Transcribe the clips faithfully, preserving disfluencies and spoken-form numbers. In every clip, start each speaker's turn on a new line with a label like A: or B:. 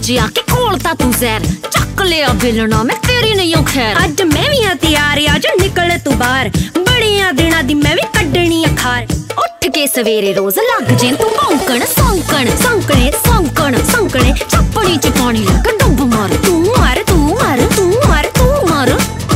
A: जे आके खोलता तू जहर चक लिया बिलना मैं तेरी नहीं हूं खैर।
B: अज मैं भी हाँ तैयार आ जा निकल तू बाहर बड़िया दिना दी मैं भी कड्डनी अखार।
A: उठ के सवेरे रोज लग जे तू भौंकण सौंकण
B: सौंकणे
A: सौंकण
B: सौंकणे
A: चप्पड़ी च पानी लग डुब मार
B: तू मार तू मार तू मार
A: तू मार।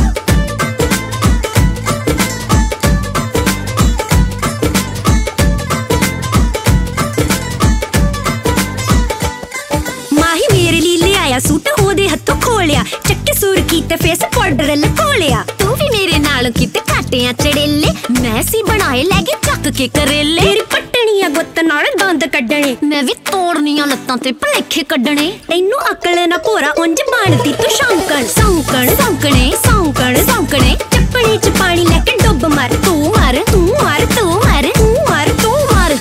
B: माही मेरे लिए ले आया सूट ओदे हथों खोलिया चक्के सूर कीते फेस पाउडर लकोलिया।
A: तू भी मेरे नाल किते काटिया चड़ेले मैं सी बनाए लैगे चक के करेले।
B: तेरी पट्टनिया गुत्त नाल दंद कड्डने
A: मैं भी तोड़निया लत्तां ते भलेखे कड्डने।
B: तैनू अकल ना भोरा उंज बनदी तू शौंकण सौंकण
A: सौंकणे सौंकण सौंकणे
B: चप्पड़ी च पानी लेके डुब मार
A: तू मार
B: तू मार तू मार तू मार
A: तू मार।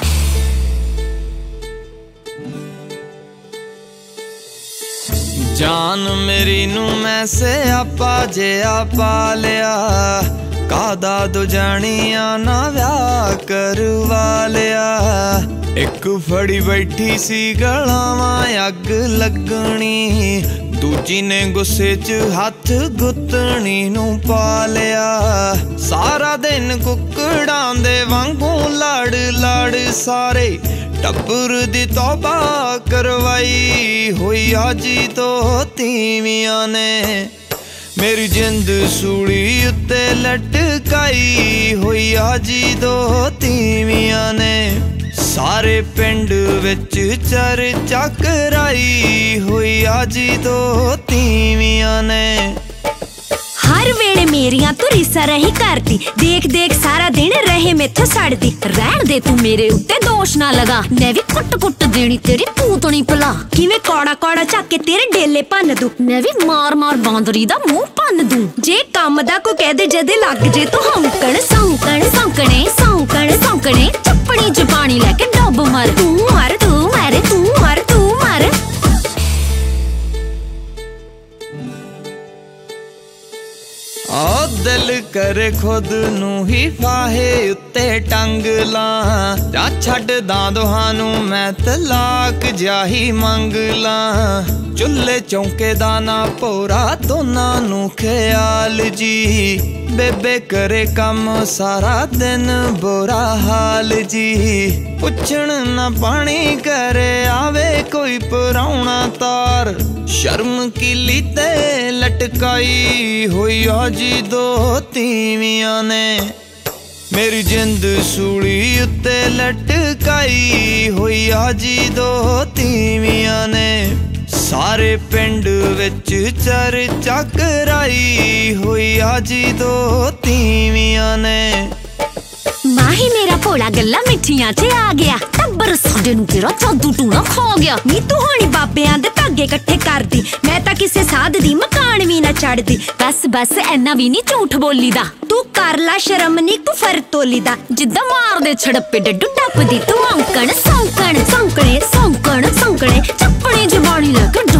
C: जान मेरी नू मैं से आपा जे आपा लिया कादा दो जानिया ना व्याह करवा लिया। एक फड़ी बैठी सी गलावां अग लगनी दूजी ने गुस्से च हथ गुत्तनी नू पा लिया। सारा दिन कुकड़ां दे वांगू लड़ लड़ सारे टब्बर दी तौबा करवाई होई आजी तो तीवियां ने मेरी जिंद सूली उत्ते लटकाई होई आजी दो तीवियां ने सारे पिंड विच चर्चा कराई होई आजी दो तीवियां ने।
B: हर वेले मेरियां तू रिसा रही करती देख देख सारा दिन रहे मेथों सड़दी।
A: रहन दे तू मेरे उत्ते दोष ना लगा मैं भी कुट कुट देनी तेरी पूतनी भला।
B: किवें कौड़ा कौड़ा झक के तेरे डेले भन्न दूं
A: मैं भी मार मार बांदरी दा मुंह भन्न दूं।
B: जे काम दा को कह दे जदे लग जे तू हौंकण
A: सौंकण सौंकणे सौंकण सौंकणे चप्पड़ी च पानी लेके डुब मार
B: तू मार तू मार तू मार तू मार।
C: आ दिल करे खुद नू ही फाहे उत्ते टंग ला जा छड्डदा दोहानू मैं तलाक जाही मंग ला। चुल्हे चौंके दा ना भोरा दोनां नू ख्याल जी बेबे करे कम सारा दिन बुरा हाल जी। पुछण ना पानी करे आवे कोई पराउणा तार शर्म किली ते लटकाई होई आजी दो तीवियां ने मेरी जिंद सूली उत्ते लटकाई होई आजी दो तीवियां ने सारे पिंड विच चर्चा कराई होई आजी दो तीवियां ने।
A: माही मेरा भोला गल्ला मिठियां च आ गया टब्बर साडे नू तेरा जादू टूना खा गया।
B: नी तू होनी बाबियां दे धागे इकट्ठे करदी मैं तां किसे साध दी मकान भी ना छड़दी।
A: बस बस ऐना भी नी झूठ बोली दा
B: तू कर ला शर्म नी तू फर तोली दा
A: जिद्दां मार दे छड़प्पे डड्डू टप्पदी तू औंकण सौंकण
B: सौंकणे
A: सौंकण सौंकणे चप्पड़ी च पानी लेके